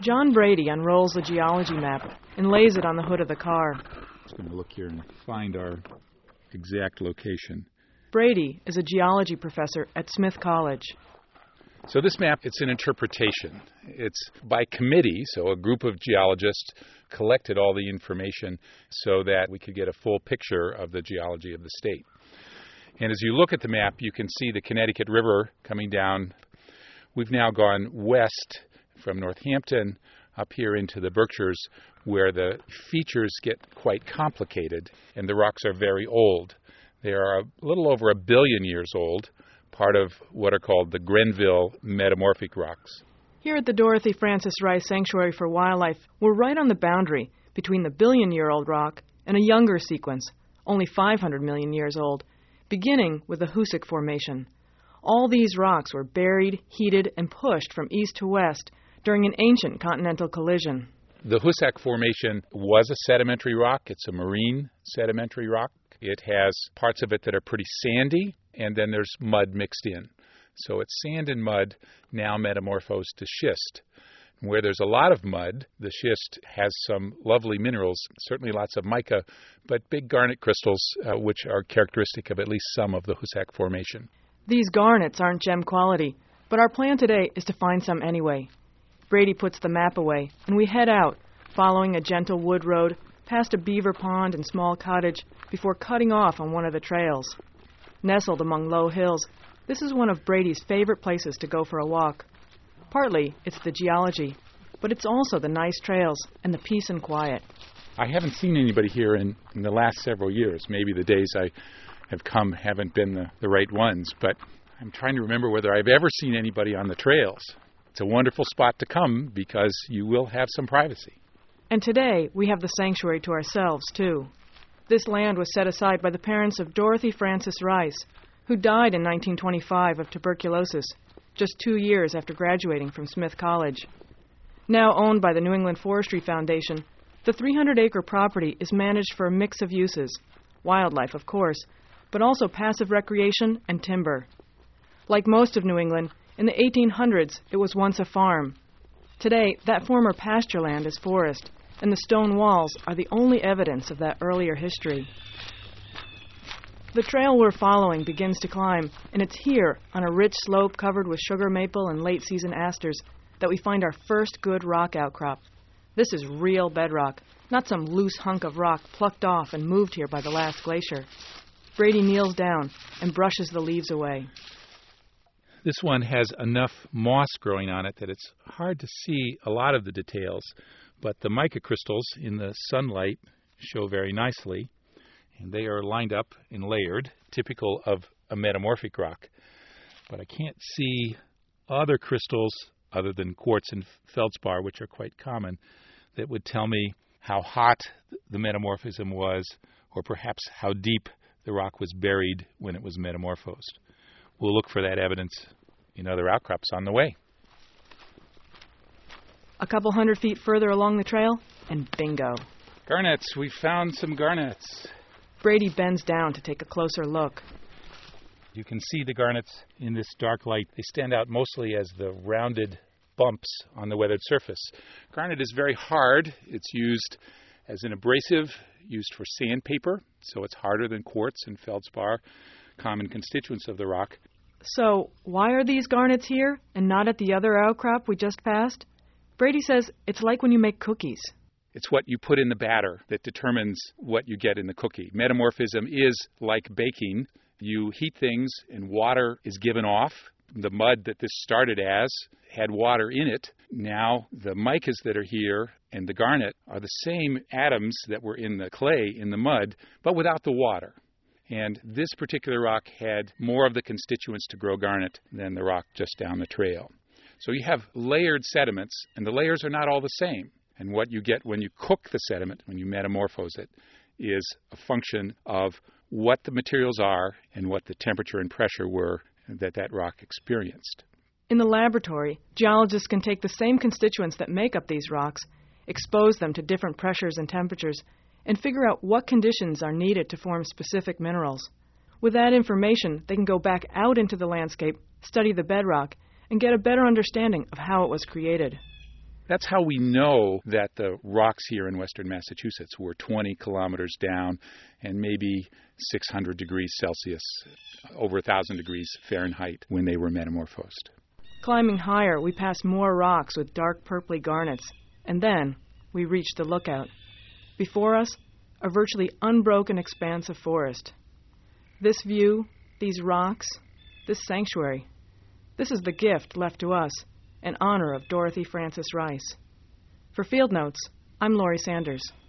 John Brady unrolls the geology map and lays it on the hood of the car. Just going to look here and find our exact location. Brady is a geology professor at Smith College. So this map, it's an interpretation. It's by committee, so a group of geologists collected all the information so that we could get a full picture of the geology of the state. And as you look at the map, you can see the Connecticut River coming down. We've now gone west from Northampton up here into the Berkshires, where the features get quite complicated and the rocks are very old. They are a little over 1 billion years old, part of what are called the Grenville metamorphic rocks. Here at the Dorothy Francis Rice Sanctuary for Wildlife, we're right on the boundary between the billion-year-old rock and a younger sequence, only 500 million years old, beginning with the Hoosick Formation. All these rocks were buried, heated, and pushed from east to west during an ancient continental collision. The Hoosick Formation was a sedimentary rock. It's a marine sedimentary rock. It has parts of it that are pretty sandy, and then there's mud mixed in. So it's sand and mud now metamorphosed to schist. Where there's a lot of mud, the schist has some lovely minerals, certainly lots of mica, but big garnet crystals, which are characteristic of at least some of the Hoosick Formation. These garnets aren't gem quality, but our plan today is to find some anyway. Brady puts the map away, and we head out, following a gentle wood road, past a beaver pond and small cottage, before cutting off on one of the trails. Nestled among low hills, this is one of Brady's favorite places to go for a walk. Partly, it's the geology, but it's also the nice trails and the peace and quiet. I haven't seen anybody here in the last several years. Maybe the days I have come haven't been the right ones, but I'm trying to remember whether I've ever seen anybody on the trails. It's a wonderful spot to come because you will have some privacy. And today, we have the sanctuary to ourselves, too. This land was set aside by the parents of Dorothy Francis Rice, who died in 1925 of tuberculosis, just 2 years after graduating from Smith College. Now owned by the New England Forestry Foundation, the 300-acre property is managed for a mix of uses, wildlife, of course, but also passive recreation and timber. Like most of New England, in the 1800s, it was once a farm. Today, that former pasture land is forest, and the stone walls are the only evidence of that earlier history. The trail we're following begins to climb, and it's here, on a rich slope covered with sugar maple and late-season asters, that we find our first good rock outcrop. This is real bedrock, not some loose hunk of rock plucked off and moved here by the last glacier. Brady kneels down and brushes the leaves away. This one has enough moss growing on it that it's hard to see a lot of the details, but the mica crystals in the sunlight show very nicely, and they are lined up and layered, typical of a metamorphic rock. But I can't see other crystals other than quartz and feldspar, which are quite common, that would tell me how hot the metamorphism was, or perhaps how deep the rock was buried when it was metamorphosed. We'll look for that evidence in other outcrops on the way. A couple 100 feet further along the trail, and bingo. Garnets. We found some garnets. Brady bends down to take a closer look. You can see the garnets in this dark light. They stand out mostly as the rounded bumps on the weathered surface. Garnet is very hard. It's used as an abrasive, used for sandpaper, so it's harder than quartz and feldspar, common constituents of the rock. So, why are these garnets here and not at the other outcrop we just passed? Brady says it's like when you make cookies. It's what you put in the batter that determines what you get in the cookie. Metamorphism is like baking. You heat things and water is given off. The mud that this started as had water in it. Now the micas that are here and the garnet are the same atoms that were in the clay in the mud, but without the water. And this particular rock had more of the constituents to grow garnet than the rock just down the trail. So you have layered sediments, and the layers are not all the same. And what you get when you cook the sediment, when you metamorphose it, is a function of what the materials are and what the temperature and pressure were that rock experienced. In the laboratory, geologists can take the same constituents that make up these rocks, expose them to different pressures and temperatures, and figure out what conditions are needed to form specific minerals. With that information, they can go back out into the landscape, study the bedrock, and get a better understanding of how it was created. That's how we know that the rocks here in western Massachusetts were 20 kilometers down and maybe 600 degrees Celsius, over 1,000 degrees Fahrenheit when they were metamorphosed. Climbing higher, we pass more rocks with dark purply garnets, and then we reach the lookout. Before us, a virtually unbroken expanse of forest. This view, these rocks, this sanctuary, this is the gift left to us in honor of Dorothy Frances Rice. For Field Notes, I'm Laurie Sanders.